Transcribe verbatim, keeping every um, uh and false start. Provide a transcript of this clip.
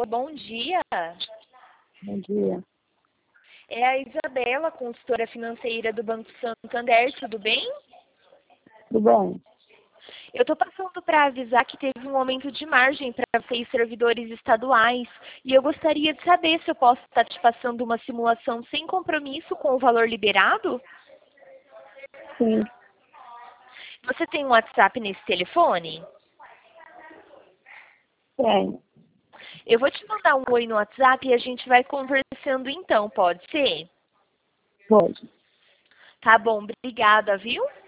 Oi, bom dia. Bom dia. É a Isabela, consultora financeira do Banco Santander, tudo bem? Tudo bem? Eu estou passando para avisar que teve um aumento de margem para vocês servidores estaduais e eu gostaria de saber se eu posso estar te passando uma simulação sem compromisso com o valor liberado? Sim. Você tem um WhatsApp nesse telefone? Tem. Eu vou te mandar um oi no WhatsApp e a gente vai conversando então, pode ser? Pode. Tá bom, obrigada, viu?